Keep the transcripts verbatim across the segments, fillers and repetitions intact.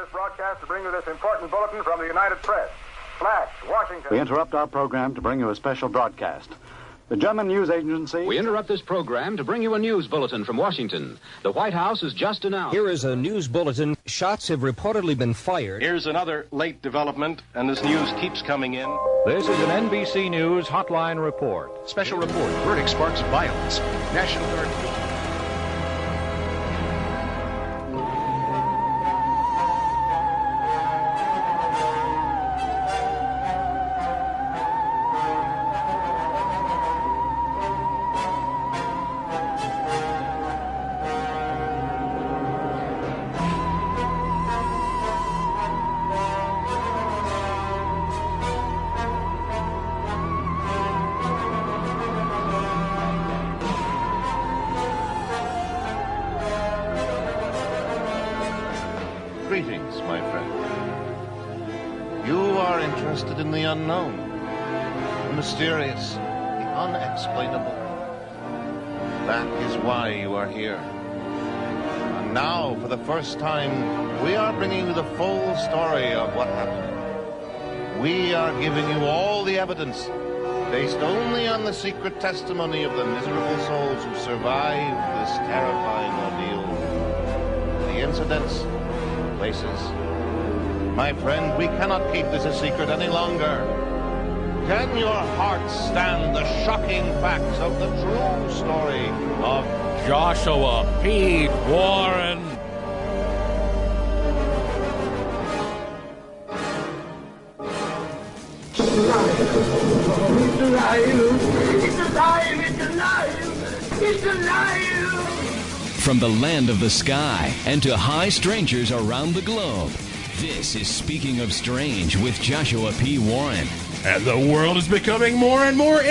this broadcast to bring you this important bulletin from the United Press. Flash, Washington. We interrupt our program to bring you a special broadcast. The German news agency... We interrupt this program to bring you a news bulletin from Washington. The White House has just announced... Here is a news bulletin. Shots have reportedly been fired. Here's another late development, and this news keeps coming in. This is an N B C News Hotline Report. Special report. Verdict sparks violence. National Guard... Greetings, my friend. You are interested in the unknown, the mysterious, the unexplainable. That is why you are here. And now, for the first time, we are bringing you the full story of what happened. We are giving you all the evidence, based only on the secret testimony of the miserable souls who survived this terrifying ordeal. The incidents, places. My friend, we cannot keep this a secret any longer. Can your heart stand the shocking facts of the true story of Joshua P. Warren? It's alive! It's alive! It's alive! It's alive! From the land of the sky and to high strangers around the globe, this is Speaking of Strange with Joshua P. Warren. And the world is becoming more and more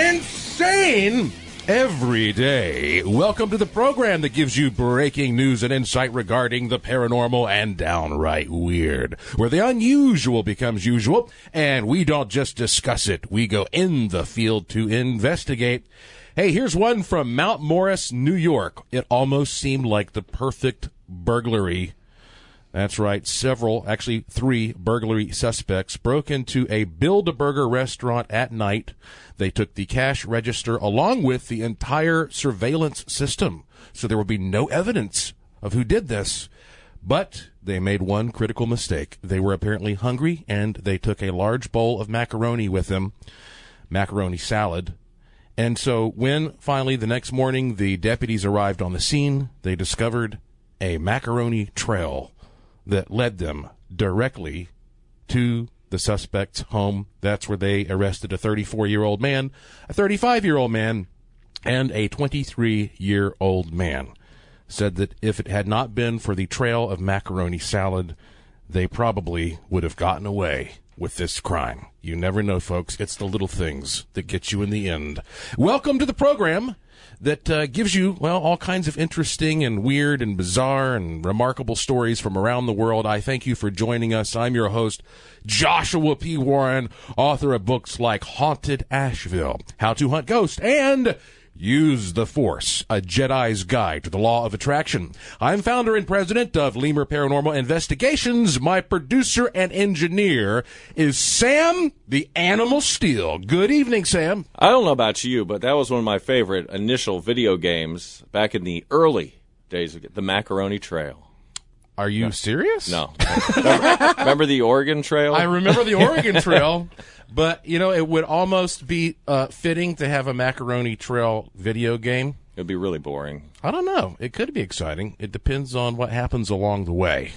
insane every day. Welcome to the program that gives you breaking news and insight regarding the paranormal and downright weird, where the unusual becomes usual, and we don't just discuss it, we go in the field to investigate. Hey, here's one from Mount Morris, New York. It almost seemed like the perfect burglary. That's right. Several, actually three burglary suspects broke into a Build-A-Burger restaurant at night. They took the cash register along with the entire surveillance system, so there would be no evidence of who did this. But they made one critical mistake. They were apparently hungry, and they took a large bowl of macaroni with them, macaroni salad. And so when finally the next morning the deputies arrived on the scene, they discovered a macaroni trail that led them directly to the suspect's home. That's where they arrested a thirty-four-year-old man, a thirty-five-year-old man, and a twenty-three-year-old man. Said that if it had not been for the trail of macaroni salad, they probably would have gotten away with this crime. You never know, folks. It's the little things that get you in the end. Welcome to the program that uh, gives you, well, all kinds of interesting and weird and bizarre and remarkable stories from around the world. I thank you for joining us. I'm your host, Joshua P. Warren, author of books like Haunted Asheville, How to Hunt Ghosts, and Use the Force, A Jedi's Guide to the Law of Attraction. I'm founder and president of Lemur Paranormal Investigations. My producer and engineer is Sam the Animal Steel. Good evening, Sam. I don't know about you, but that was one of my favorite initial video games back in the early days of the Macaroni Trail. Are you no. serious? No. remember, remember the Oregon Trail? I remember the Oregon Trail. But, you know, it would almost be uh, fitting to have a Macaroni Trail video game. It would be really boring. I don't know. It could be exciting. It depends on what happens along the way.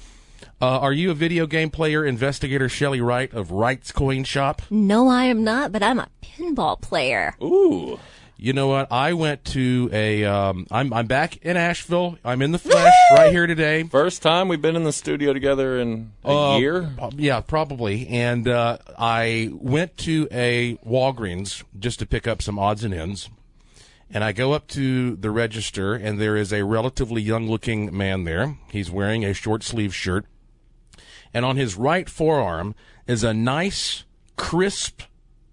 Uh, are you a video game player, investigator Shelley Wright of Wright's Coin Shop? No, I am not, but I'm a pinball player. Ooh. You know what? I went to a. Um, I'm I'm back in Asheville. I'm in the flesh right here today. First time we've been in the studio together in a uh, year. Yeah, probably. And uh, I went to a Walgreens just to pick up some odds and ends. And I go up to the register, and there is a relatively young-looking man there. He's wearing a short-sleeved shirt, and on his right forearm is a nice, crisp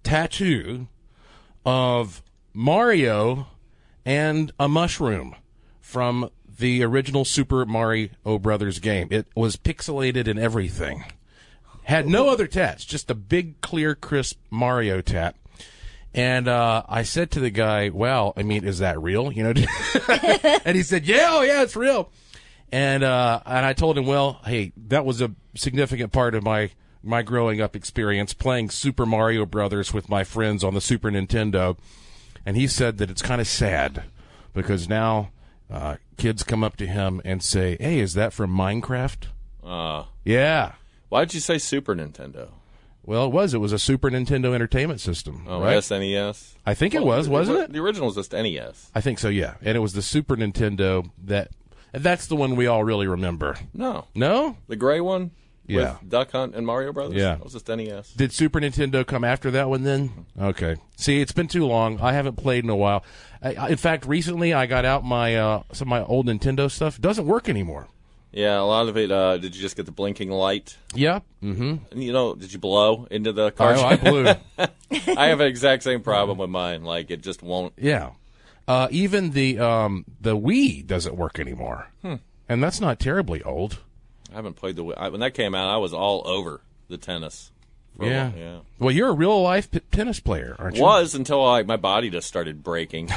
tattoo of Mario and a mushroom from the original Super Mario Brothers game. It was pixelated and everything. Had no other tats, just a big, clear, crisp Mario tat. And uh, I said to the guy, well, I mean, is that real? You know, and he said, yeah, oh, yeah, it's real. And uh, and I told him, well, hey, that was a significant part of my, my growing up experience, playing Super Mario Brothers with my friends on the Super Nintendo. And he said that it's kind of sad because now uh, kids come up to him and say, hey, is that from Minecraft? Uh, yeah. Why did you say Super Nintendo? Well, it was. It was a Super Nintendo Entertainment System. Oh, right? S N E S? I think well, it was, the, wasn't the, it? The original was just N E S. I think so, yeah. And it was the Super Nintendo that... That's the one we all really remember. No. No? The gray one? Yeah. With Duck Hunt and Mario Brothers? Yeah. That was just N E S. Did Super Nintendo come after that one then? Okay. See, it's been too long. I haven't played in a while. I, in fact, recently I got out my uh, some of my old Nintendo stuff. It doesn't work anymore. Yeah, a lot of it, uh, did you just get the blinking light? Yeah. Mm-hmm. And, you know, did you blow into the car? Oh, I blew. I have an exact same problem with mine. Like, it just won't. Yeah. Uh, even the um, the Wii doesn't work anymore. Hmm. And that's not terribly old. I haven't played the Wii. I, when that came out, I was all over the tennis. Yeah. yeah. Well, you're a real life p- tennis player, aren't you? Was until like my body just started breaking.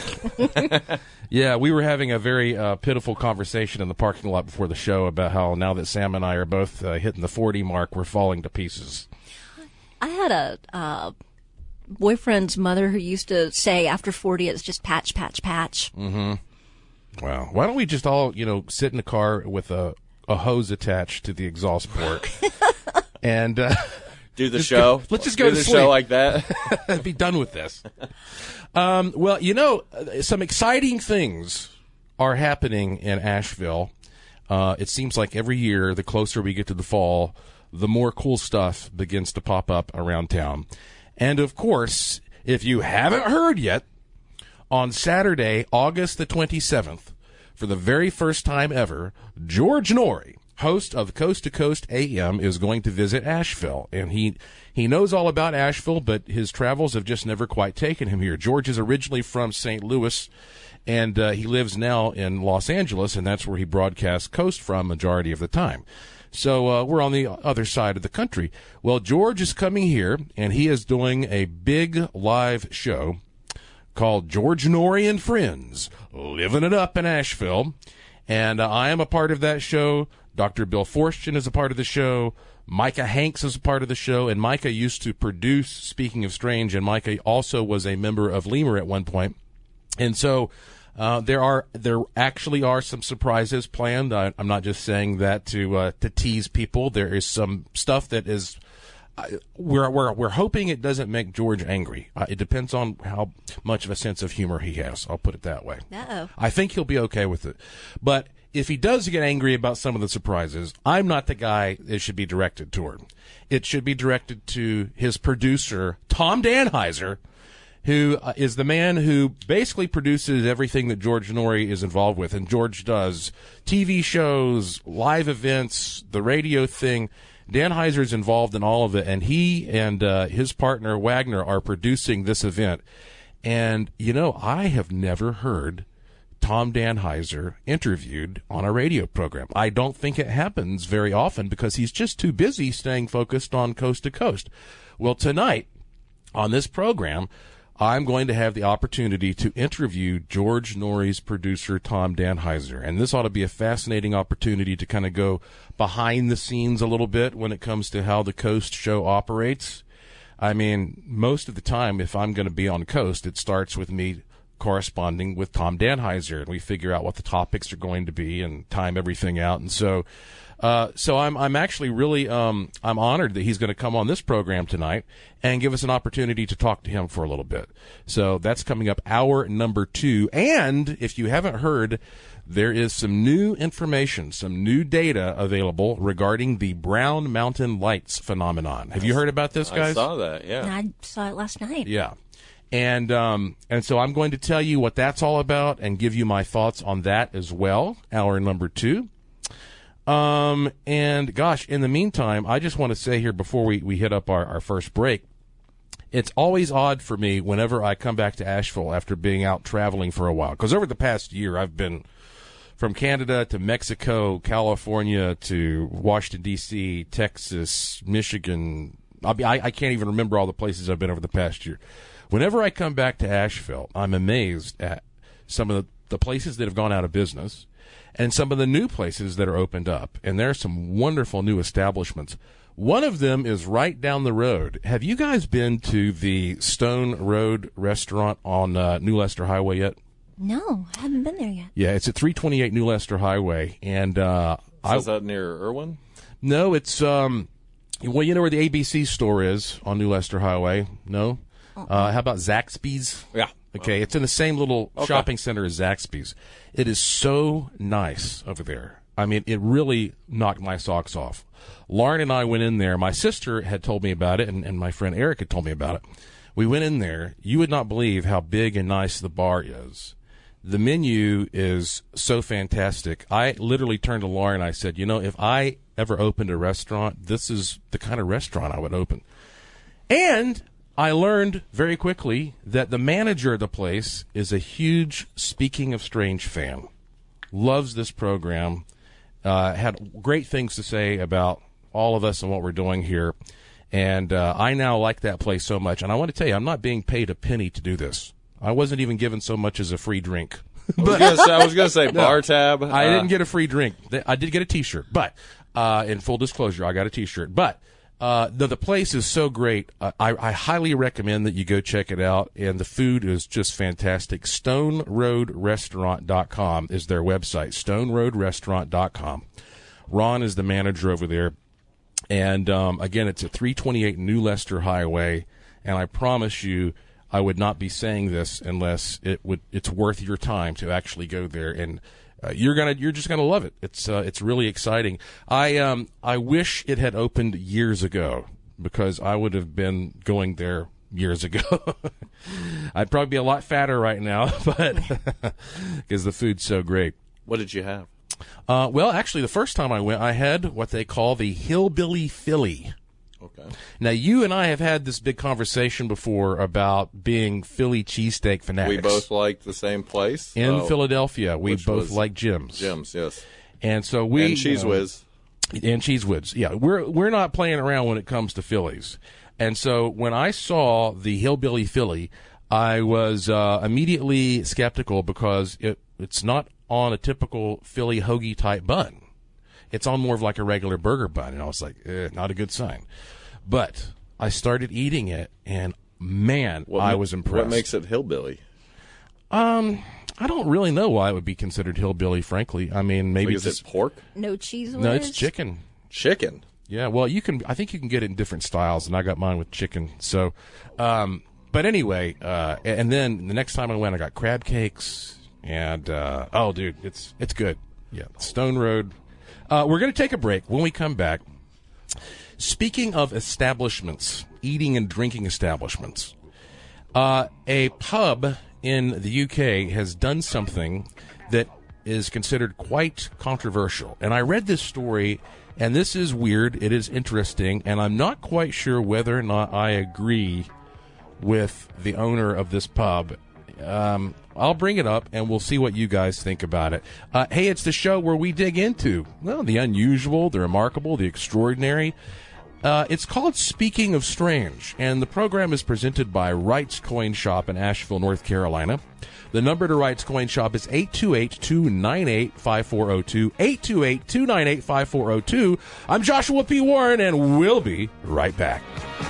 Yeah, we were having a very uh, pitiful conversation in the parking lot before the show about how now that Sam and I are both uh, hitting the forty mark, we're falling to pieces. I had a uh, boyfriend's mother who used to say after forty it's just patch, patch, patch. Mm-hmm. Wow. Why don't we just all, you know, sit in a car with a, a hose attached to the exhaust port and uh, do the show? Go, let's just go do to the sleep. show like that. Be done with this. Um, well, you know, some exciting things are happening in Asheville. Uh, it seems like every year, the closer we get to the fall, the more cool stuff begins to pop up around town. And, of course, if you haven't heard yet, on Saturday, August the twenty-seventh, for the very first time ever, George Noory, host of Coast to Coast A M, is going to visit Asheville. And he he knows all about Asheville, but his travels have just never quite taken him here. George is originally from Saint Louis, and uh, he lives now in Los Angeles, and that's where he broadcasts Coast from majority of the time. So uh, we're on the other side of the country. Well, George is coming here, and he is doing a big live show called George Noory and Friends, Living It Up in Asheville. And uh, I am a part of that show. Doctor Bill Forstchen is a part of the show. Micah Hanks is a part of the show. And Micah used to produce Speaking of Strange, and Micah also was a member of Lemur at one point. And so uh, there are there actually are some surprises planned. I, I'm not just saying that to uh, to tease people. There is some stuff that is... Uh, we're we're we're hoping it doesn't make George angry. Uh, it depends on how much of a sense of humor he has. I'll put it that way. Uh-oh. I think he'll be okay with it. But if he does get angry about some of the surprises, I'm not the guy it should be directed toward. It should be directed to his producer, Tom Danheiser, who uh, is the man who basically produces everything that George Noory is involved with. And George does T V shows, live events, the radio thing. Danheiser's involved in all of it, and he and uh, his partner Wagner are producing this event. And, you know, I have never heard Tom Danheiser interviewed on a radio program. I don't think it happens very often because he's just too busy staying focused on Coast to Coast. Well, tonight on this program, I'm going to have the opportunity to interview George Noory's producer, Tom Danheiser. And this ought to be a fascinating opportunity to kind of go behind the scenes a little bit when it comes to how the Coast show operates. I mean, most of the time, if I'm going to be on Coast, it starts with me corresponding with Tom Danheiser, and we figure out what the topics are going to be and time everything out. And so uh, so I'm I'm actually really um, I'm honored that he's going to come on this program tonight and give us an opportunity to talk to him for a little bit. So that's coming up hour number two. And if you haven't heard, there is some new information, some new data available regarding the Brown Mountain Lights phenomenon. Have you heard about this, guys? I saw that, yeah. I saw it last night. Yeah. And um, and so I'm going to tell you what that's all about and give you my thoughts on that as well, hour number two. Um, and, gosh, in the meantime, I just want to say here before we, we hit up our, our first break, it's always odd for me whenever I come back to Asheville after being out traveling for a while. Because over the past year, I've been, from Canada to Mexico, California to Washington, D C, Texas, Michigan. I, mean, I, I can't even remember all the places I've been over the past year. Whenever I come back to Asheville, I'm amazed at some of the, the places that have gone out of business and some of the new places that are opened up. And there are some wonderful new establishments. One of them is right down the road. Have you guys been to the Stone Road restaurant on uh, New Leicester Highway yet? No, I haven't been there yet. Yeah, it's at three twenty-eight New Leicester Highway. And uh, so I, is that near Irwin? No, it's, um, well, you know where the A B C store is on New Leicester Highway? No? Uh-uh. Uh, how about Zaxby's? Yeah. Okay, it's in the same little okay. shopping center as Zaxby's. It is so nice over there. I mean, it really knocked my socks off. Lauren and I went in there. My sister had told me about it, and, and my friend Eric had told me about it. We went in there. You would not believe how big and nice the bar is. The menu is so fantastic. I literally turned to Lauren and I said, you know, if I ever opened a restaurant, this is the kind of restaurant I would open. And I learned very quickly that the manager of the place is a huge Speaking of Strange fan. Loves this program. Uh, had great things to say about all of us and what we're doing here. And uh, I now like that place so much. And I want to tell you, I'm not being paid a penny to do this. I wasn't even given so much as a free drink. But, I was going to say bar tab. I uh, didn't get a free drink. I did get a T-shirt. But uh, in full disclosure, I got a T-shirt. But uh, the, the place is so great. Uh, I, I highly recommend that you go check it out. And the food is just fantastic. stone road restaurant dot com is their website, stone road restaurant dot com. Ron is the manager over there. And, um, again, it's at three twenty-eight New Leicester Highway. And I promise you, I would not be saying this unless it would. It's worth your time to actually go there, and uh, you're gonna. You're just gonna love it. It's uh, it's really exciting. I um I wish it had opened years ago because I would have been going there years ago. I'd probably be a lot fatter right now, but because the food's so great. What did you have? Uh, well, actually, the first time I went, I had what they call the Hillbilly Philly. Okay. Now, you and I have had this big conversation before about being Philly cheesesteak fanatics. We both liked the same place. In oh, Philadelphia. We both like Jim's. Jim's, yes. And so we... And Cheese Whiz. Uh, and Cheese Whiz, yeah. We're, we're not playing around when it comes to Phillies. And so when I saw the Hillbilly Philly, I was uh, immediately skeptical because it it's not on a typical Philly hoagie-type bun. It's on more of like a regular burger bun, and I was like, eh, not a good sign. But I started eating it, and man, what I ma- was impressed. What makes it hillbilly? Um, I don't really know why it would be considered hillbilly, frankly. I mean, maybe like, is it pork? No cheese whiz? No, it's chicken. Chicken? Yeah, well, you can. I think you can get it in different styles, and I got mine with chicken. So, um, but anyway, uh, and then the next time I went, I got crab cakes, and uh, oh, dude, it's it's good. Yeah, Stone Road. Uh, we're going to take a break. When we come back, speaking of establishments, eating and drinking establishments, uh, a pub in the U K has done something that is considered quite controversial. And I read this story, and this is weird. It is interesting, and I'm not quite sure whether or not I agree with the owner of this pub. Um, I'll bring it up, and we'll see what you guys think about it. Uh, hey, it's the show where we dig into, well, the unusual, the remarkable, the extraordinary. Uh, it's called Speaking of Strange, and the program is presented by Wright's Coin Shop in Asheville, North Carolina. The number to Wright's Coin Shop is eight two eight, two nine eight, five four zero two, eight two eight, two nine eight, five four zero two. I'm Joshua P. Warren, and we'll be right back.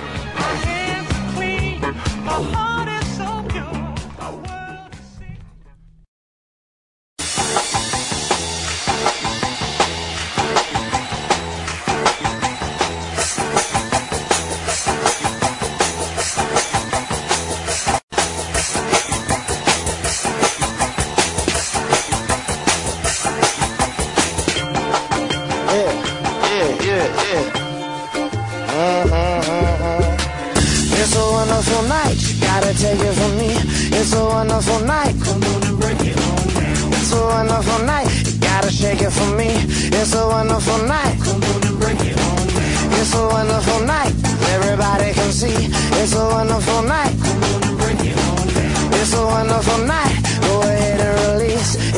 Take it from me. It's a wonderful night. Come on and break it on down. It's a wonderful night. You gotta shake it for me. It's a wonderful night. Come on and break it on down. It's a wonderful night. Everybody can see. It's a wonderful night. Come on and break it on down. It's a wonderful night. Go ahead and release. It's a wonderful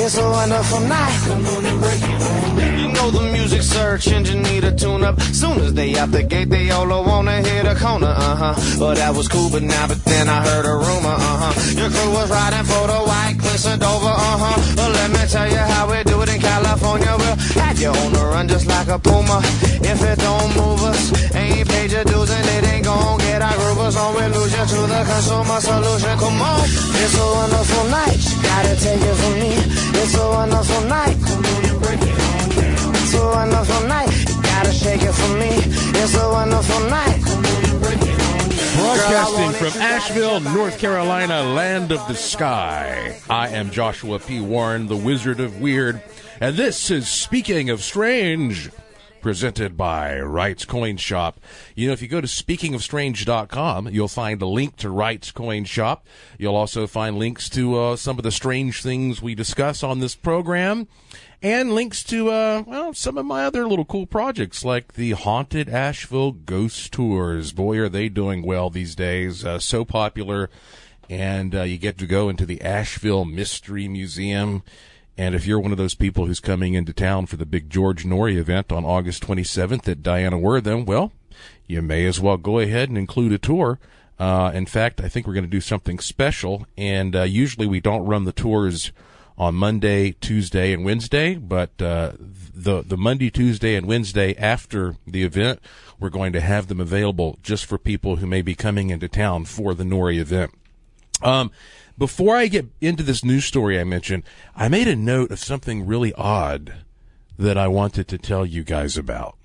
wonderful night. Come on and break it on down. You know the music search engine need a tune-up. Soon as they out the gate, they all wanna hit a corner, uh-huh. Well, that was cool, but now, but then I heard a rumor, uh-huh. Your crew was riding for the white cliffs of Dover, uh-huh. Well, let me tell you how we do it in California. We'll have you on the run just like a puma. If it don't move us, ain't paid your dues and it ain't gon' get our groovers on. We lose you to the consumer solution. Come on, it's a wonderful night. You gotta take it from me. It's a wonderful night. Come on and break it on down. It's a wonderful night. You gotta shake it for me. It's a wonderful night. Come on and break it on down. Broadcasting from Asheville, North Carolina, land of the sky. I am Joshua P. Warren, the Wizard of Weird, and this is Speaking of Strange, presented by Wright's Coin Shop. You know, if you go to speaking of strange dot com, you'll find a link to Wright's Coin Shop. You'll also find links to uh, some of the strange things we discuss on this program, and links to, uh, well, some of my other little cool projects, like the Haunted Asheville Ghost Tours. Boy, are they doing well these days. Uh, so popular. And uh, you get to go into the Asheville Mystery Museum. And if you're one of those people who's coming into town for the big George Norrie event on August twenty-seventh at Diana Wortham, well, you may as well go ahead and include a tour. Uh, in fact, I think we're going to do something special. And uh, usually we don't run the tours on Monday, Tuesday, and Wednesday, but uh, the the Monday, Tuesday, and Wednesday after the event, we're going to have them available just for people who may be coming into town for the Norrie event. Um, before I get into this news story I mentioned, I made a note of something really odd that I wanted to tell you guys about.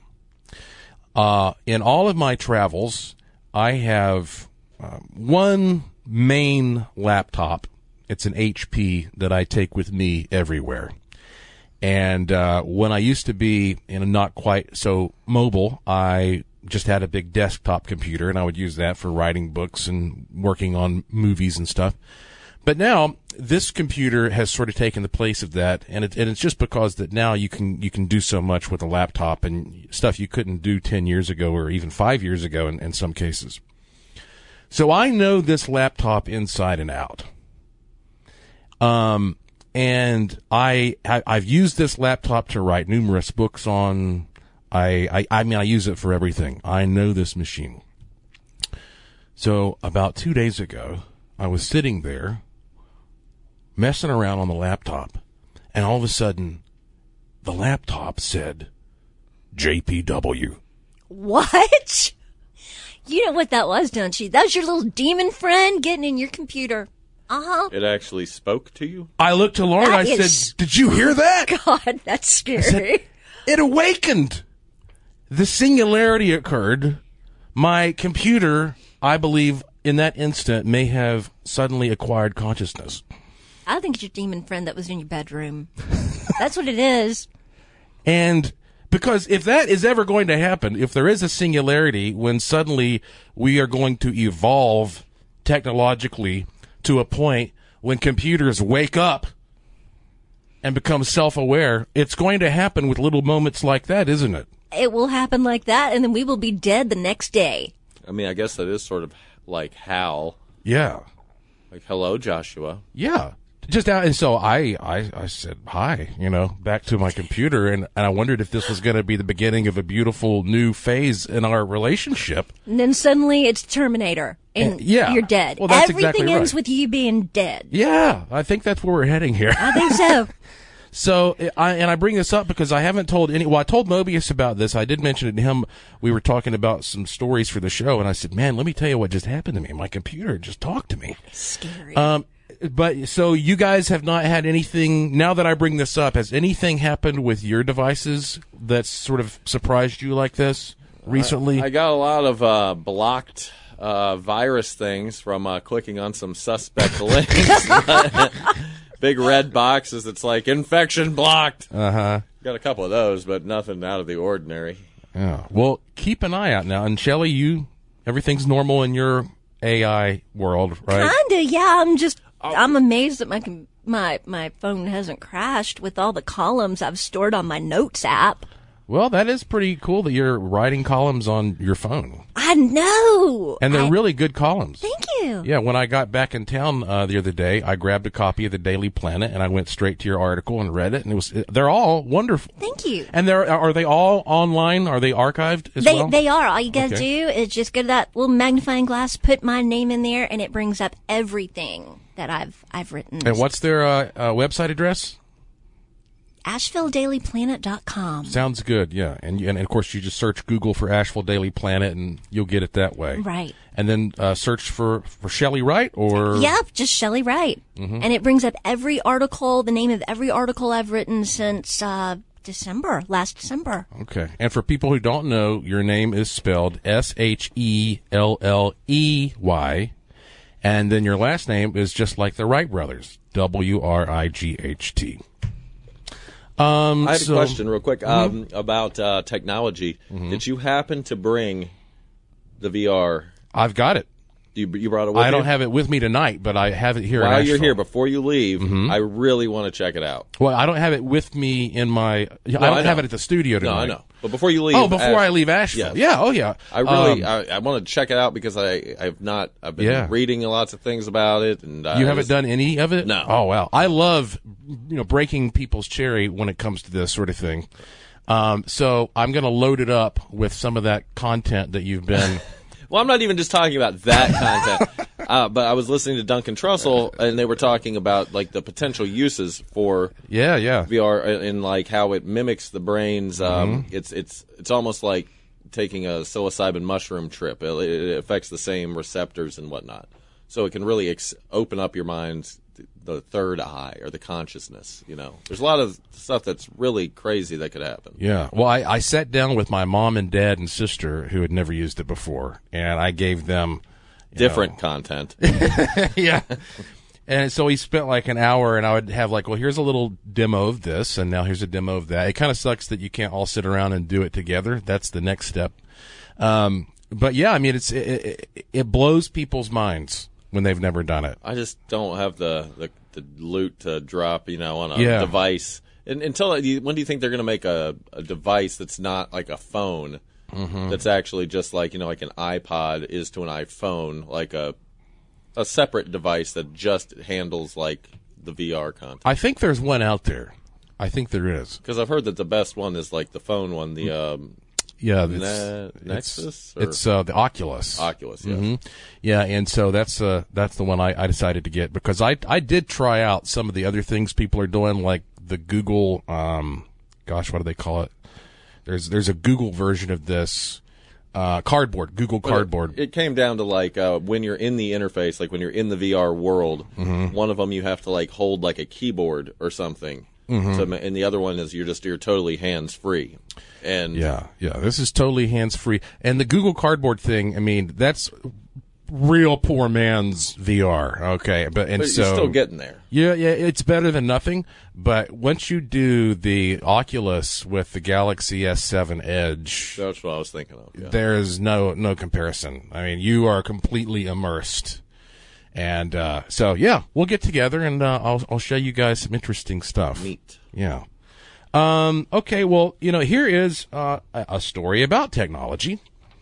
Uh, in all of my travels, I have uh, one main laptop. It's an H P that I take with me everywhere. And uh, when I used to be in a not quite so mobile, I just had a big desktop computer, and I would use that for writing books and working on movies and stuff. But now this computer has sort of taken the place of that, and, it, and it's just because that now you can you can do so much with a laptop and stuff you couldn't do ten years ago or even five years ago in, in some cases. So I know this laptop inside and out. Um, and I, I, I've used this laptop to write numerous books on. I, I, I mean, I use it for everything. I know this machine. So about two days ago, I was sitting there messing around on the laptop, and all of a sudden, the laptop said, J P W. What? You know what that was, don't you? That was your little demon friend getting in your computer. Uh-huh. It actually spoke to you? I looked to Lauren, I is... said, did you hear that? God, that's scary. Said, it awakened. The singularity occurred. My computer, I believe, in that instant, may have suddenly acquired consciousness. I think it's your demon friend that was in your bedroom. That's what it is. And because if that is ever going to happen, if there is a singularity when suddenly we are going to evolve technologically to a point when computers wake up and become self-aware, it's going to happen with little moments like that, isn't it? It will happen like that, and then we will be dead the next day. I mean, I guess that is sort of like Hal. Yeah. Like, hello, Joshua. Yeah. Just out, and so I, I, I said hi, you know, back to my computer, and, and I wondered if this was going to be the beginning of a beautiful new phase in our relationship. And then suddenly it's Terminator, and, and yeah. You're dead. Well, that's Everything exactly ends right. with you being dead. Yeah, I think that's where we're heading here. I think so. So, I, and I bring this up because I haven't told any, well, I told Mobius about this. I did mention it to him. We were talking about some stories for the show, and I said, man, let me tell you what just happened to me. My computer just talked to me. Scary. Um, but, so you guys have not had anything, now that I bring this up, has anything happened with your devices that's sort of surprised you like this recently? I, I got a lot of uh, blocked uh, virus things from uh, clicking on some suspect links. Big red boxes. It's like infection blocked. Uh huh. Got a couple of those, but nothing out of the ordinary. Yeah. Well, keep an eye out now. And Shelley, you, everything's normal in your A I world, right? Kinda. Yeah. I'm just. Oh. I'm amazed that my my my phone hasn't crashed with all the columns I've stored on my Notes app. Well, that is pretty cool that you're writing columns on your phone. I know. And they're I, really good columns. Thank you. Yeah, when I got back in town uh, the other day, I grabbed a copy of the Daily Planet and I went straight to your article and read it, and it was they're all wonderful. Thank you. And they're are they all online? Are they archived as they, well? They are. All you gotta Okay. do is just go to that little magnifying glass, put my name in there, and it brings up everything that I've I've written. And what's their uh, uh, website address? Asheville Daily Planet dot com. Sounds good, yeah. And, you, and of course, you just search Google for Asheville Daily Planet, and you'll get it that way. Right. And then uh, search for, for Shelley Wright, or Yep, just Shelley Wright. Mhm. And it brings up every article, the name of every article I've written since uh, December, last December. Okay. And for people who don't know, your name is spelled S H E L L E Y, and then your last name is just like the Wright brothers, W R I G H T. Um, I have so- a question real quick Mhm. um, about uh, technology. Mhm. Did you happen to bring the V R? I've got it. You, you brought it with I you? don't have it with me tonight, but I have it here. in While you're Asheville. here, before you leave, Mhm. I really want to check it out. Well, I don't have it with me in my. No, I don't I have know. it at the studio No, tonight. I know. But before you leave, Oh, before Ash- I leave Asheville. Yes. Yeah. Oh, yeah. I really, Um, I, I want to check it out because I, I've not, I've been Yeah. reading lots of things about it, and I You haven't just- done any of it? No. Oh, wow. I love, you know, breaking people's cherry when it comes to this sort of thing. Um, so I'm going to load it up with some of that content that you've been. Well, I'm not even just talking about that content, uh, but I was listening to Duncan Trussell, and they were talking about like the potential uses for yeah, yeah. V R and like how it mimics the brains. Um, Mhm. It's it's it's almost like taking a psilocybin mushroom trip. It, it affects the same receptors and whatnot, so it can really ex- open up your mind, the third eye or the consciousness. You know, there's a lot of stuff that's really crazy that could happen. Yeah. Well, I, I sat down with my mom and dad and sister who had never used it before, and I gave them you Different know- content. yeah. And so we spent like an hour, and I would have like, well, here's a little demo of this, and now here's a demo of that. It kind of sucks that you can't all sit around and do it together. That's the next step. Um, but yeah, I mean, it's it, it, it blows people's minds when they've never done it. I just don't have the, the, the loot to drop, you know, on a Yeah. device. And, until when do you think they're going to make a, a device that's not like a phone, Mhm. that's actually just like, you know, like an iPod is to an iPhone, like a a separate device that just handles like the V R content? I think there's one out there. I think there is. Because I've heard that the best one is like the phone one, the um, Yeah, Ne- it's, Nexus. It's, or- it's uh, the Oculus. Oculus, yes. Mhm. Yeah, and so that's uh, that's the one I, I decided to get because I I did try out some of the other things people are doing, like the Google. Um, gosh, what do they call it? There's there's a Google version of this. Uh, cardboard, Google But Cardboard. It, it came down to like uh, when you're in the interface, like when you're in the V R world. Mhm. One of them you have to like hold like a keyboard or something, Mhm. so, and the other one is you're just you're totally hands free. And Yeah, yeah. This is totally hands free. And the Google Cardboard thing, I mean, that's real poor man's V R. Okay, but and But so you're still getting there. Yeah, yeah. It's better than nothing. But once you do the Oculus with the Galaxy S seven Edge, That's what I was thinking of. Yeah. there's no no comparison. I mean, you are completely immersed. And uh, so, yeah, we'll get together and uh, I'll I'll show you guys some interesting stuff. Neat. Yeah. Um, okay, well, you know, here is uh, a a story about technology.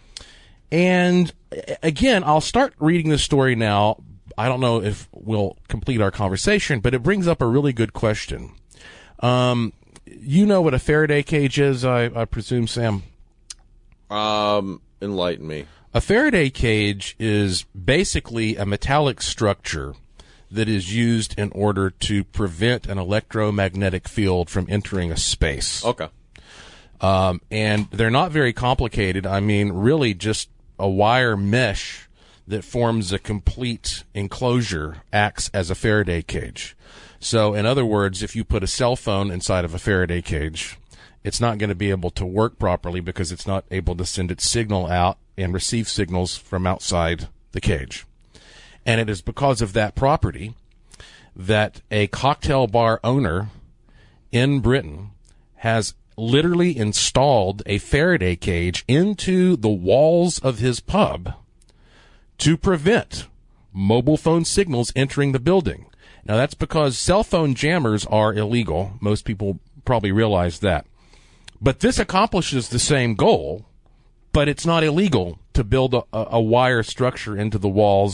And uh, again, I'll start reading this story now. I don't know if we'll complete our conversation, but it brings up a really good question. Um, you know what a Faraday cage is, I, I presume, Sam? Um, enlighten me. A Faraday cage is basically a metallic structure that is used in order to prevent an electromagnetic field from entering a space. Okay. Um, and they're not very complicated. I mean, really just a wire mesh that forms a complete enclosure acts as a Faraday cage. So, in other words, if you put a cell phone inside of a Faraday cage, it's not going to be able to work properly because it's not able to send its signal out and receive signals from outside the cage. And it is because of that property that a cocktail bar owner in Britain has literally installed a Faraday cage into the walls of his pub to prevent mobile phone signals entering the building. Now, that's because cell phone jammers are illegal. Most people probably realize that. But this accomplishes the same goal, but it's not illegal to build a, a wire structure into the walls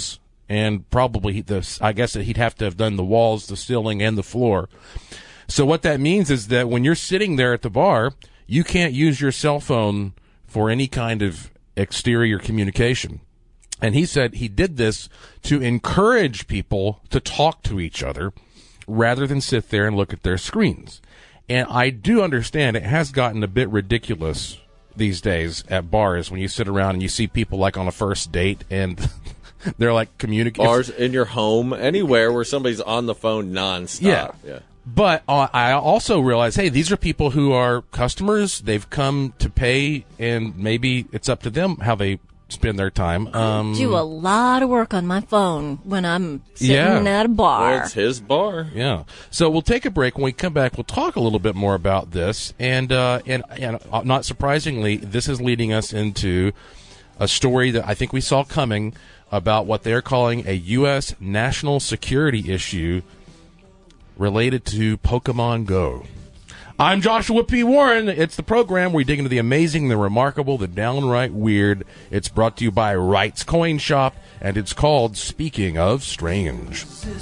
and probably this. I guess that he'd have to have done the walls, the ceiling, and the floor. So what that means is that when you're sitting there at the bar, you can't use your cell phone for any kind of exterior communication. And he said he did this to encourage people to talk to each other rather than sit there and look at their screens. And I do understand it has gotten a bit ridiculous these days at bars when you sit around and you see people like on a first date and they're like communicating. Bars, in your home, anywhere where somebody's on the phone nonstop. Yeah. yeah. But uh, I also realize, hey, these are people who are customers. They've come to pay, and maybe it's up to them how they spend their time. Um, I do a lot of work on my phone when I'm sitting yeah. at a bar. Well, it's his bar. Yeah. So we'll take a break. When we come back, we'll talk a little bit more about this. And, uh, and, and not surprisingly, this is leading us into a story that I think we saw coming about what they're calling a U S national security issue related to Pokemon Go. I'm Joshua P. Warren. It's the program where we dig into the amazing, the remarkable, the downright weird. It's brought to you by Wright's Coin Shop, and it's called Speaking of Strange. Can't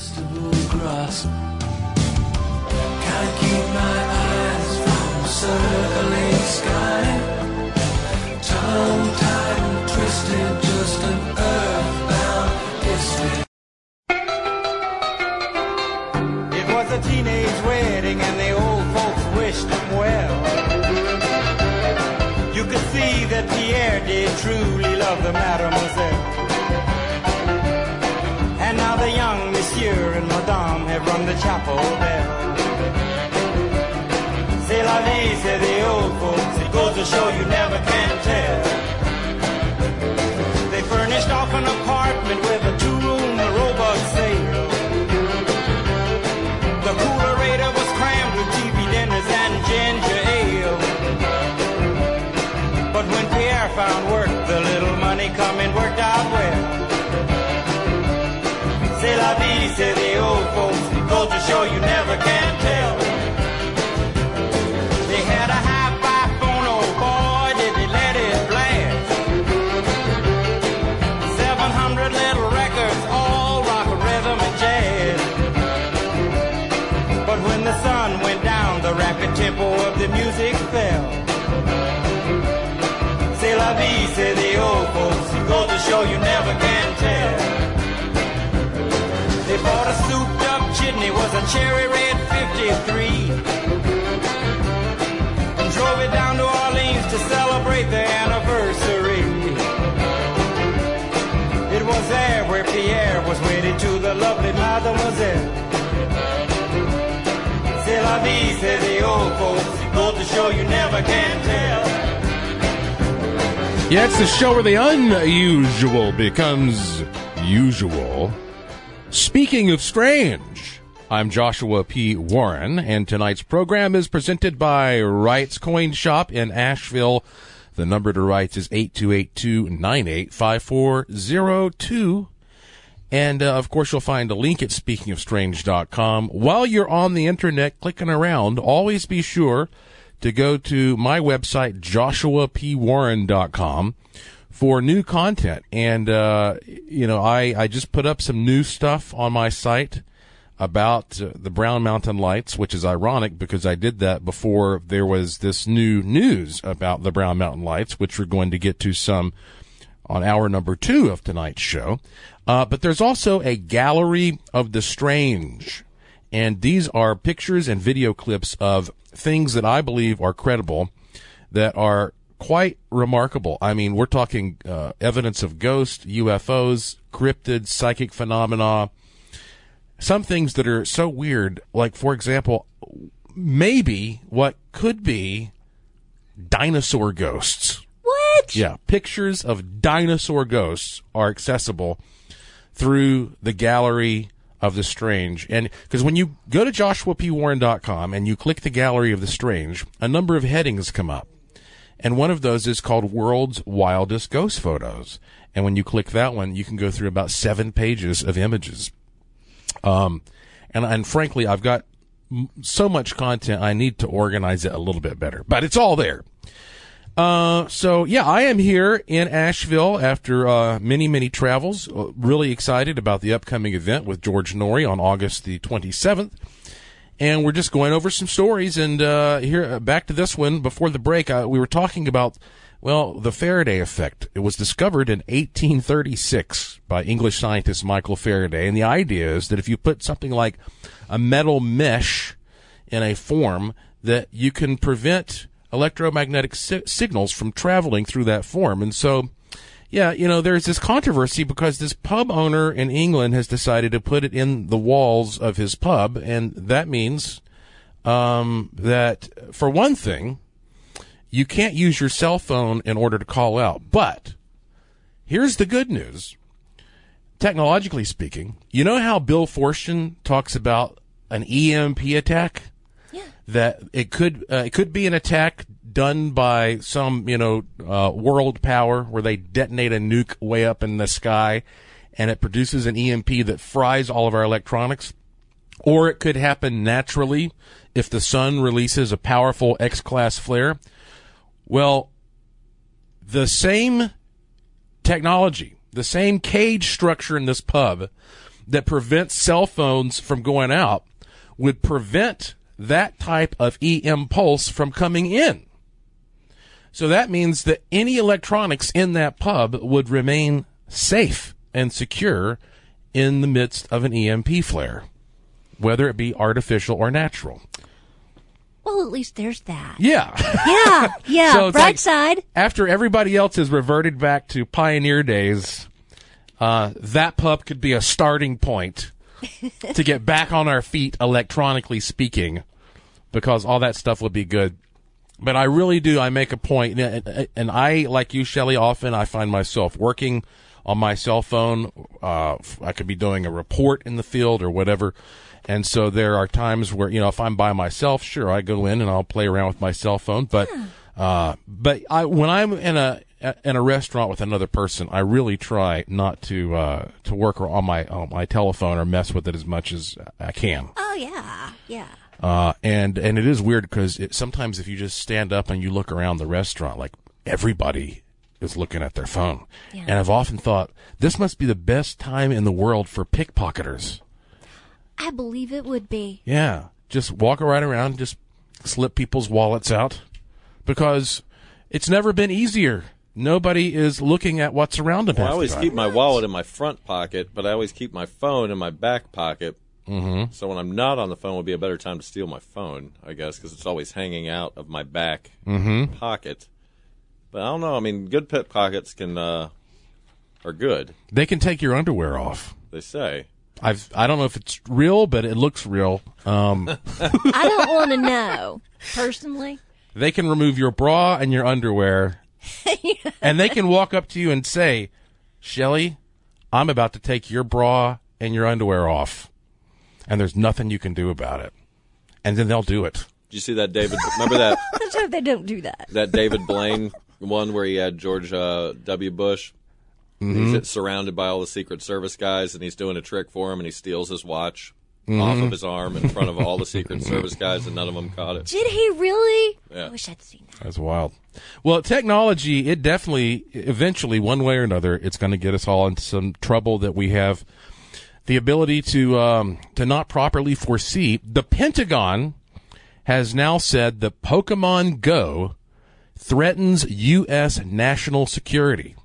keep my eyes from the circling sky. Tongue-tied and twisted, just an earthbound history. It was a teenage wedding and the old folks wished him well. You could see that Pierre did truly love the mademoiselle. And now the young monsieur and madame have rung the chapel bell. C'est la vie, say the old folks, it goes to show you never can tell. They furnished off an apartment with a two-room robot sale. The coolerator was crammed with T V dinners and ginger ale. But when Pierre found work, the little money coming worked out well. C'est la vie, say the old folks, it goes to show you never can tell. They had a hi-fi phone, oh boy, did they let it blast. Seven hundred little records, all rock, rhythm, and jazz. But when the sun went down, the rapid tempo of the music fell. C'est la vie, say the old folks, it goes to show you never can tell. They bought a souped-up chitney, was a cherry red fifty-three, and drove it down to Orleans to celebrate their anniversary. It was there where Pierre was wedded to the lovely mademoiselle. C'est la vie, say the old folks, it goes to show you never can tell. Yeah, it's the show where the unusual becomes usual. Speaking of strange, I'm Joshua P. Warren, and tonight's program is presented by Wright's Coin Shop in Asheville. The number to Wright's is eight two eight two, nine eight five four zero two. And, uh, of course, you'll find a link at speaking of strange dot com. While you're on the internet clicking around, always be sure to go to my website, joshua p warren dot com, for new content. And, uh, you know, I, I just put up some new stuff on my site about uh, the Brown Mountain Lights, which is ironic because I did that before there was this new news about the Brown Mountain Lights, which we're going to get to some on hour number two of tonight's show. Uh, but there's also a gallery of the strange. And these are pictures and video clips of things that I believe are credible, that are quite remarkable. I mean, we're talking uh, evidence of ghosts, U F Os, cryptids, psychic phenomena, some things that are so weird, like, for example, maybe what could be dinosaur ghosts. What? Yeah, pictures of dinosaur ghosts are accessible through the gallery of the strange. And because when you go to joshua p warren dot com and you click the gallery of the strange, a number of headings come up. And one of those is called World's Wildest Ghost Photos. And when you click that one, you can go through about seven pages of images. Um, and, and frankly, I've got m- so much content, I need to organize it a little bit better. But it's all there. Uh, so, yeah, I am here in Asheville after uh, many, many travels. Uh, really excited about the upcoming event with George Noory on August the twenty-seventh. And we're just going over some stories. And uh, here, uh, back to this one. Before the break, uh, we were talking about, well, the Faraday effect. It was discovered in eighteen thirty-six by English scientist Michael Faraday. And the idea is that if you put something like a metal mesh in a form, that you can prevent electromagnetic si- signals from traveling through that form. And so, yeah, you know, there's this controversy because this pub owner in England has decided to put it in the walls of his pub, and that means um, that, for one thing, you can't use your cell phone in order to call out. But here's the good news. Technologically speaking, you know how Bill Forstchen talks about an E M P attack? That it could uh, it could be an attack done by some, you know, uh, world power where they detonate a nuke way up in the sky and it produces an E M P that fries all of our electronics. Or it could happen naturally if the sun releases a powerful X-class flare. Well, the same technology, the same cage structure in this pub that prevents cell phones from going out would prevent that type of E M pulse from coming in. So that means that any electronics in that pub would remain safe and secure in the midst of an E M P flare, whether it be artificial or natural. Well, at least there's that. Yeah. Yeah, yeah, So it's bright like, side. After everybody else has reverted back to pioneer days, uh, that pub could be a starting point to get back on our feet, electronically speaking, because all that stuff would be good. But I really do, I make a point, and, and I, like you, Shelley, often I find myself working on my cell phone. Uh, I could be doing a report in the field or whatever, and so there are times where, you know, if I'm by myself, sure, I go in and I'll play around with my cell phone, but uh, but I, when I'm in a in a restaurant with another person, I really try not to uh, to work on my on my telephone or mess with it as much as I can. Oh, yeah, yeah. Uh, and, and it is weird because it, sometimes if you just stand up and you look around the restaurant, like everybody is looking at their phone. Yeah. And I've often thought, this must be the best time in the world for pickpocketers. I believe it would be. Yeah. Just walk right around, just slip people's wallets out because it's never been easier. Nobody is looking at what's around them. Well, I always keep my wallet in my front pocket, but I always keep my phone in my back pocket. Mm-hmm. So when I'm not on the phone would be a better time to steal my phone, I guess, because it's always hanging out of my back mm-hmm. pocket. But I don't know. I mean, good pickpockets can uh, are good. They can take your underwear off. They say. I've I don't know if it's real, but it looks real. Um, I don't want to know personally. They can remove your bra and your underwear, and they can walk up to you and say, "Shelley, I'm about to take your bra and your underwear off." And there's nothing you can do about it. And then they'll do it. Did you see that, David? Remember that? Let's hope they don't do that. That David Blaine one where he had George uh, W. Bush. Mm-hmm. He's surrounded by all the Secret Service guys, and he's doing a trick for him, and he steals his watch mm-hmm. off of his arm in front of all the Secret Service guys, and none of them caught it. Did he really? Yeah. I wish I'd seen that. That's wild. Well, technology, it definitely, eventually, one way or another, it's going to get us all into some trouble that we have the ability to um, to not properly foresee. The Pentagon has now said that Pokemon Go threatens U S national security.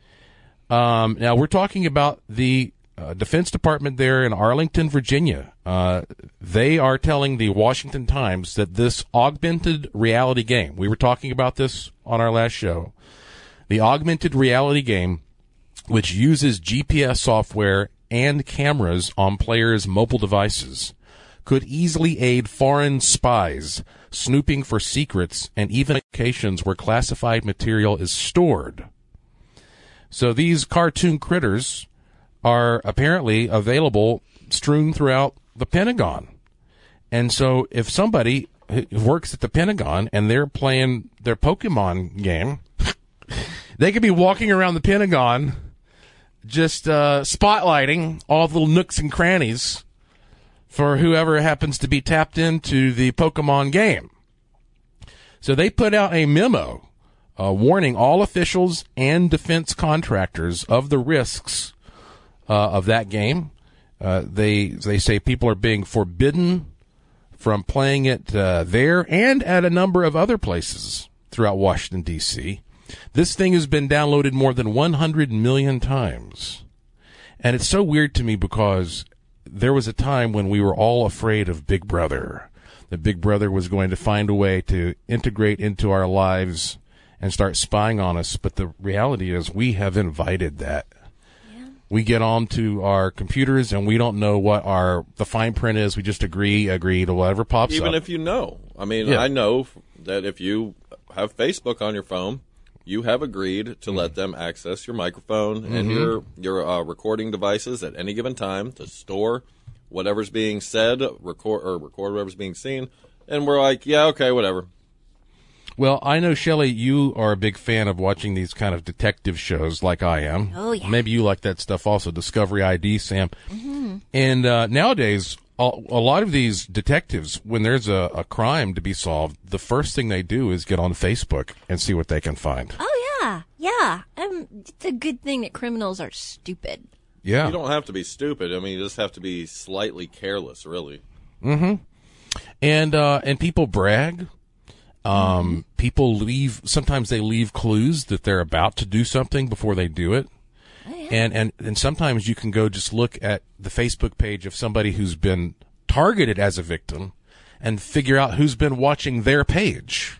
Um, now, we're talking about the uh, Defense Department there in Arlington, Virginia. Uh, they are telling the Washington Times that this augmented reality game, we were talking about this on our last show, the augmented reality game, which uses G P S software and cameras on players' mobile devices, could easily aid foreign spies snooping for secrets and even locations where classified material is stored. So these cartoon critters are apparently available strewn throughout the Pentagon. And so if somebody works at the Pentagon and they're playing their Pokemon game, they could be walking around the Pentagon just uh, spotlighting all the little nooks and crannies for whoever happens to be tapped into the Pokemon game. So they put out a memo uh, warning all officials and defense contractors of the risks uh, of that game. Uh, they they say people are being forbidden from playing it uh, there and at a number of other places throughout Washington, D C This thing has been downloaded more than one hundred million times. And it's so weird to me because there was a time when we were all afraid of Big Brother. That Big Brother was going to find a way to integrate into our lives and start spying on us. But the reality is we have invited that. Yeah. We get onto our computers and we don't know what our the fine print is. We just agree, agree to whatever pops Even up. if you know. I mean, Yeah. I know that if you have Facebook on your phone, you have agreed to let them access your microphone and Mhm. your your uh, recording devices at any given time to store whatever's being said, record or record whatever's being seen. And we're like, yeah, okay, whatever. Well, I know, Shelley, you are a big fan of watching these kind of detective shows like I am. Oh, yeah. Maybe you like that stuff also, Discovery I D, Sam. Mm-hmm. And uh, nowadays, a, a lot of these detectives, when there's a, a crime to be solved, the first thing they do is get on Facebook and see what they can find. Oh, yeah. Yeah. Um, it's a good thing that criminals are stupid. Yeah. You don't have to be stupid. I mean, you just have to be slightly careless, really. Mm-hmm. And, uh, and people brag. Um, Mm-hmm. people leave, sometimes they leave clues that they're about to do something before they do it. Oh, yeah. And, and, and sometimes you can go just look at the Facebook page of somebody who's been targeted as a victim and figure out who's been watching their page.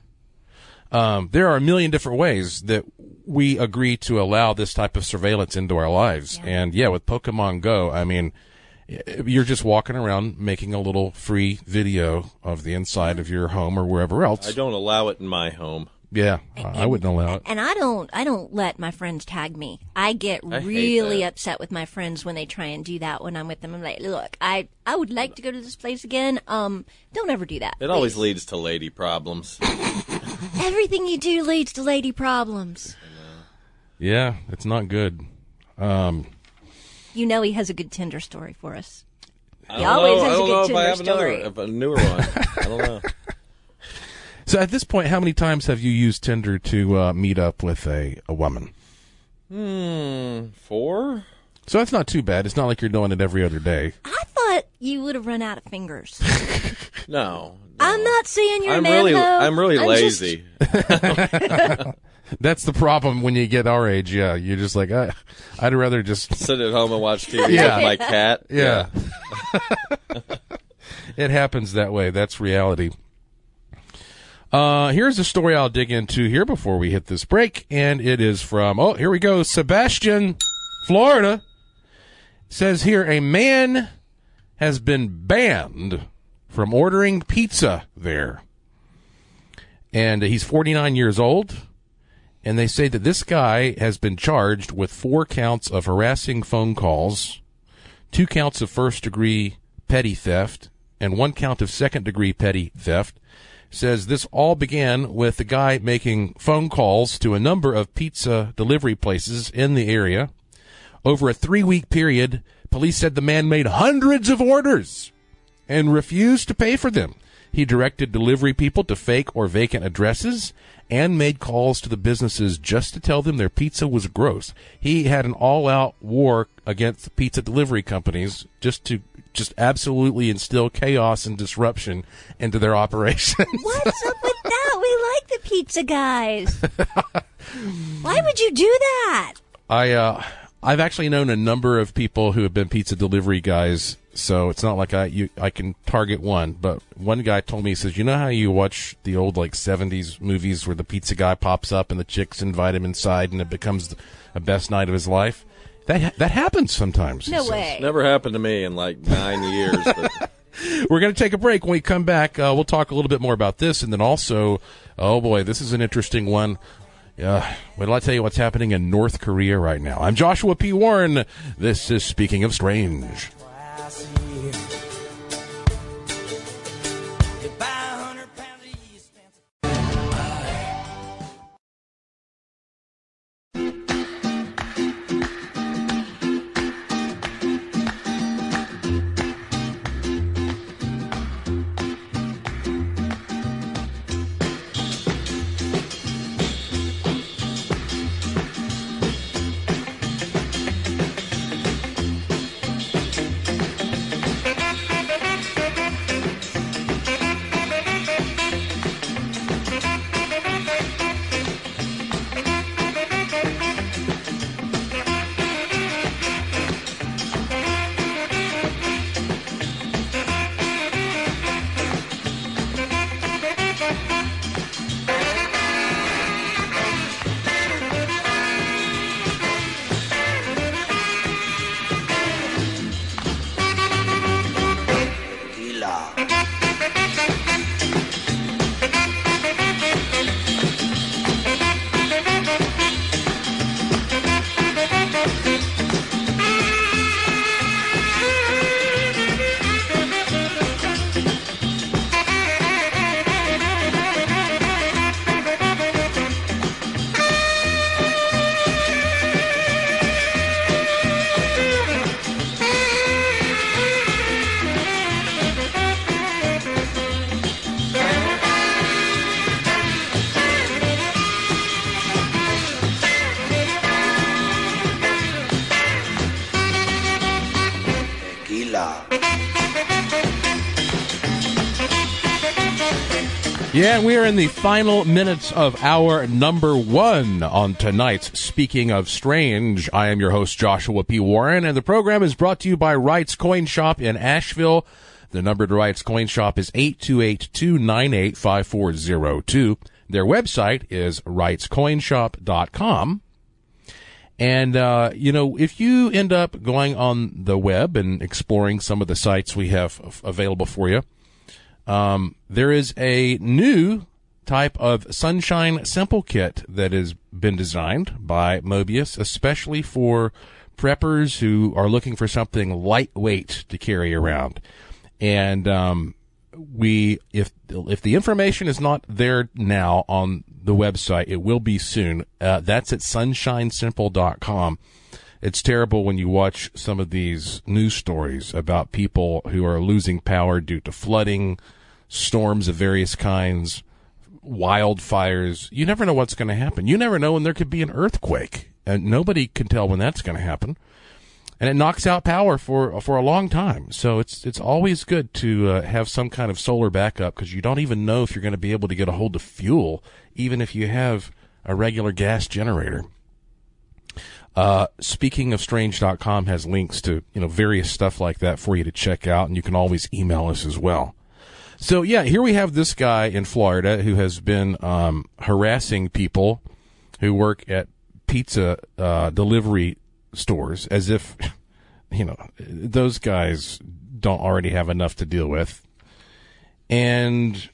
Um, there are a million different ways that we agree to allow this type of surveillance into our lives. Yeah. And yeah, with Pokemon Go, I mean, you're just walking around making a little free video of the inside of your home or wherever else. I don't allow it in my home. Yeah, I wouldn't allow it. And I don't, I don't let my friends tag me. I get I hate really that. upset with my friends when they try and do that when I'm with them. I'm like, look, I, I would like to go to this place again. Um, don't ever do that. It always leads to lady problems. Everything you do leads to lady problems. Yeah, it's not good. Um, You know he has a good Tinder story for us. I He don't always know, has I a don't good know if Tinder I have story. another, if a newer one. I don't know. so at this point, how many times have you used Tinder to uh, meet up with a, a woman? Hmm, four? So that's not too bad. It's not like you're doing it every other day. I thought you would have run out of fingers. No. I'm not saying you're I'm a man, really, ho. I'm really I'm just- lazy. That's the problem when you get our age. Yeah, you're just like, I, I'd rather just Sit at home and watch T V Yeah. with my cat. Yeah. It happens that way. That's reality. Uh, here's a story I'll dig into here before we hit this break, and it is from, oh, here we go, Sebastian, Florida. Says here, a man has been banned from ordering pizza there. And he's forty-nine years old. And they say that this guy has been charged with four counts of harassing phone calls, two counts of first-degree petty theft, and one count of second-degree petty theft. Says this all began with the guy making phone calls to a number of pizza delivery places in the area. Over a three-week period, police said the man made hundreds of orders and refused to pay for them. He directed delivery people to fake or vacant addresses and made calls to the businesses just to tell them their pizza was gross. He had an all-out war against the pizza delivery companies just to just absolutely instill chaos and disruption into their operations. What's up with that? We like the pizza guys. Why would you do that? I uh, I've actually known a number of people who have been pizza delivery guys, so it's not like I you I can target one. But one guy told me, he says, you know how you watch the old like seventies movies where the pizza guy pops up and the chicks invite him inside and it becomes the, the best night of his life? That that happens sometimes. No way. Never happened to me in like nine years. But We're going to take a break. When we come back, uh, we'll talk a little bit more about this, and then also, oh boy, this is an interesting one. Uh, wait till I tell you what's happening in North Korea right now. I'm Joshua P. Warren. This is Speaking of Strange. Yeah, and we are in the final minutes of our number one on tonight's Speaking of Strange. I am your host, Joshua P. Warren, and the program is brought to you by Wright's Coin Shop in Asheville. The number to Wright's Coin Shop is eight two eight, two nine eight, five four zero two. Their website is wrights coin shop dot com. And, uh, you know, if you end up going on the web and exploring some of the sites we have f- available for you, um, there is a new type of Sunshine Simple Kit that has been designed by Mobius, especially for preppers who are looking for something lightweight to carry around. And um, we, if if the information is not there now on the website, it will be soon. Uh, that's at sunshine simple dot com. It's terrible when you watch some of these news stories about people who are losing power due to flooding, storms of various kinds, wildfires. You never know what's going to happen. You never know when there could be an earthquake, and nobody can tell when that's going to happen. And it knocks out power for for a long time. So it's it's always good to uh, have some kind of solar backup, because you don't even know if you're going to be able to get a hold of fuel, even if you have a regular gas generator. Uh, speaking of strange dot com has links to, you know, various stuff like that for you to check out, and you can always email us as well. So, yeah, here we have this guy in Florida who has been um, harassing people who work at pizza uh, delivery stores, as if, you know, those guys don't already have enough to deal with. And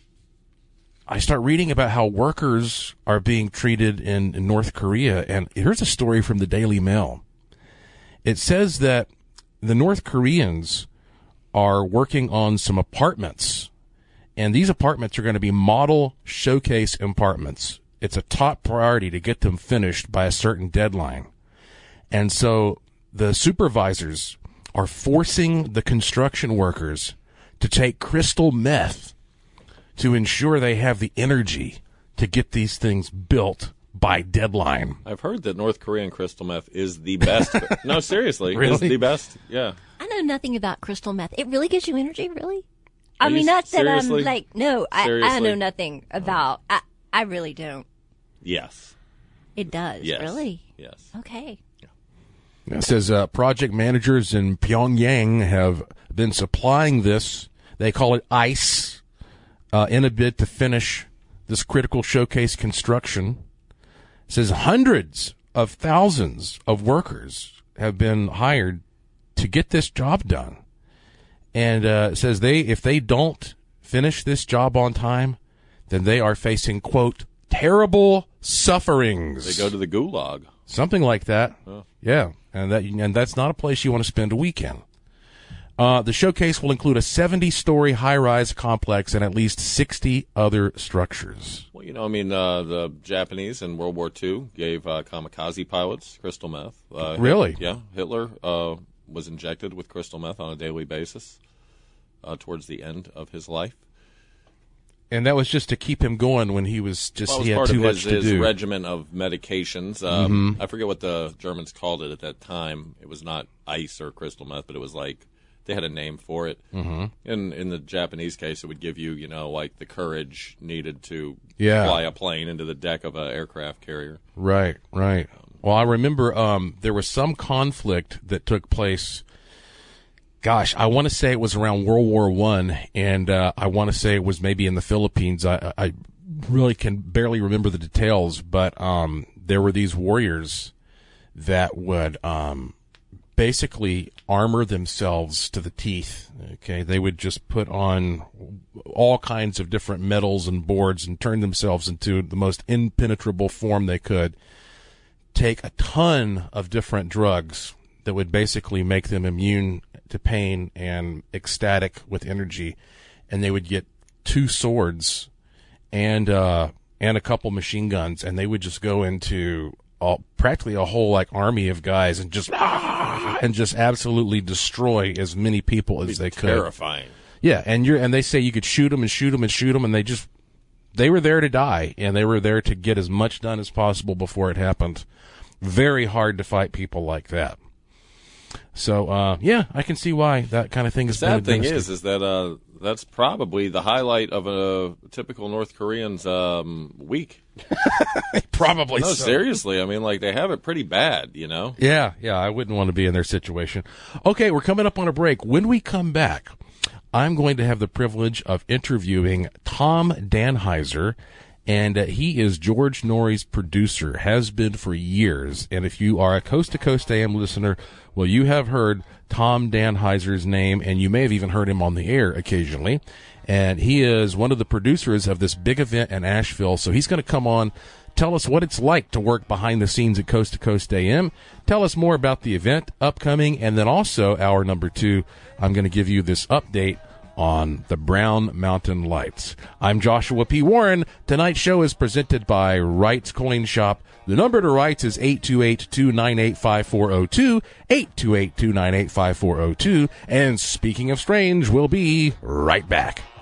I start reading about how workers are being treated in, in North Korea, and here's a story from the Daily Mail. It says that the North Koreans are working on some apartments, and these apartments are going to be model showcase apartments. It's a top priority to get them finished by a certain deadline. And so the supervisors are forcing the construction workers to take crystal meth to ensure they have the energy to get these things built by deadline. I've heard that North Korean crystal meth is the best. No, seriously. Really? Is the best. Yeah. I know nothing about crystal meth. It really gives you energy, really? I Are mean, you not that seriously? I'm like, no, I, I Seriously? know nothing about, I, I really don't. Yes. It does, Yes. really? Yes. Okay. It says uh, project managers in Pyongyang have been supplying this, they call it ICE, uh, in a bid to finish this critical showcase construction. It says hundreds of thousands of workers have been hired to get this job done. And uh, it says they, if they don't finish this job on time, then they are facing, quote, terrible sufferings. They go to the gulag. Something like that. Oh. Yeah, and that and that's not a place you want to spend a weekend. Uh, the showcase will include a seventy-story high-rise complex and at least sixty other structures. Well, you know, I mean, uh, the Japanese in World War Two gave uh, kamikaze pilots crystal meth. Uh, Really? Yeah. Hitler uh, was injected with crystal meth on a daily basis uh, towards the end of his life. And that was just to keep him going when he was just Well, it was he had part too of much his, to his do. regimen of medications. Um, Mhm. I forget what the Germans called it at that time. It was not ice or crystal meth, but it was like they had a name for it. Mhm. In in the Japanese case, it would give you, you know, like the courage needed to Yeah. fly a plane into the deck of an aircraft carrier. Right, right. Well, I remember um, there was some conflict that took place. Gosh, I want to say it was around World War One, and uh, I want to say it was maybe in the Philippines. I, I really can barely remember the details, but um, there were these warriors that would um, basically armor themselves to the teeth. Okay, they would just put on all kinds of different metals and boards and turn themselves into the most impenetrable form they could. Take a ton of different drugs that would basically make them immune to pain and ecstatic with energy, and they would get two swords and uh, and a couple machine guns, and they would just go into all, practically a whole like army of guys and just and just absolutely destroy as many people as they could. Terrifying. Yeah, and you're and they say you could shoot them and shoot them and shoot them, and they just they were there to die, and they were there to get as much done as possible before it happened. Very hard to fight people like that. So, uh, yeah, I can see why that kind of thing The is sad thing is, is that uh, that's probably the highlight of a typical North Korean's um, week. Probably no, so. seriously. I mean, like, they have it pretty bad, you know? Yeah, yeah, I wouldn't want to be in their situation. Okay, we're coming up on a break. When we come back, I'm going to have the privilege of interviewing Tom Danheiser, and uh, he is George Noory's producer, has been for years. And if you are a Coast to Coast A M listener, well, you have heard Tom Danheiser's name, and you may have even heard him on the air occasionally. And he is one of the producers of this big event in Asheville. So he's going to come on, tell us what it's like to work behind the scenes at Coast to Coast A M, tell us more about the event upcoming, and then also, hour number two, I'm going to give you this update on the Brown Mountain Lights. I'm Joshua P. Warren. Tonight's show is presented by Wright's Coin Shop. The number to Wright's is eight two eight, two nine eight, five four zero two, eight two eight, two nine eight, five four zero two. And speaking of strange, we'll be right back.